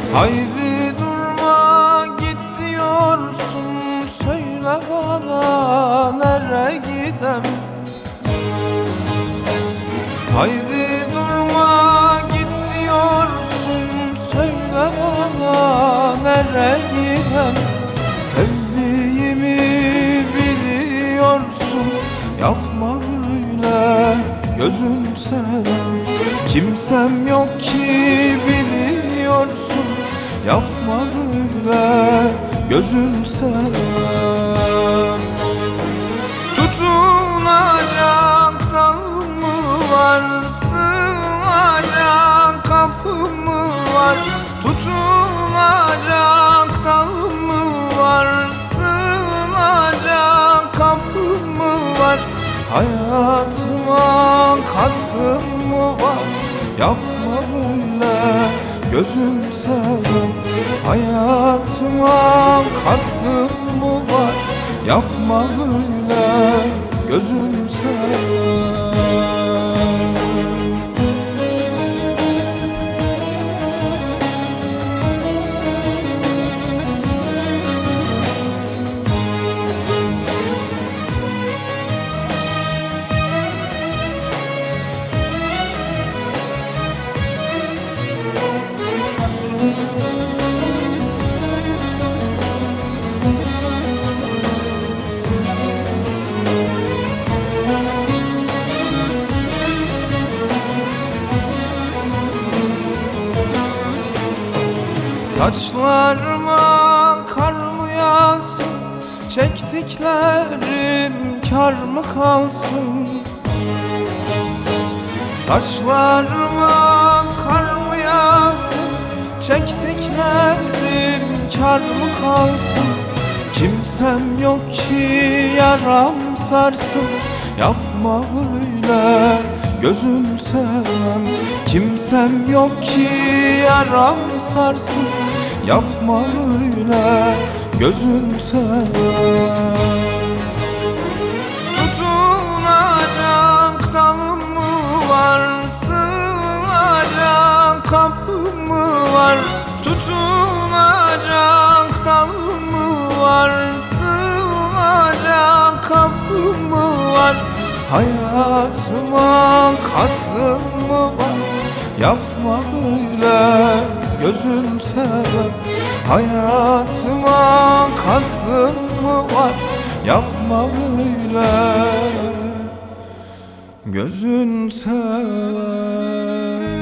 Haydi durma git diyorsun, söyle bana nereye gidem. Haydi durma git diyorsun, söyle bana nereye gidem. Sevdiğimi biliyorsun, yapma böyle gözüm sevmem. Kimsem yok ki biliyorsun, yapma böyle gözüm sevmem. Tutunacak dalım mı var, sığacak kapım mı var? Tutunacak dalım mı var, sığacak kapım mı var? Hayatıma kastım mı var? Yapma böyle gözüm sevmem. Hayatıma kastım mı var? Yapma böyle gözüm sevmem. Saçlarıma kar mı yağsın, çektiklerim kar mı kalsın? Saçlarıma kar mı yağsın, çektiklerim kar mı kalsın? Kimsem yok ki yaram sarsın, yapma böyle gözüm sevmem. Kimsem yok ki yaram sarsın, yapma öyle gözüm sevmem. Tutunacak dalım mı var, sığacak kapım mı var? Tutunacak dalım mı var, sığacak kapım mı var? Hayatıma kastın mı var? Yapma böyle gözüm sevmem. Hayatıma kastın mı var? Yapma böyle gözüm sevmem.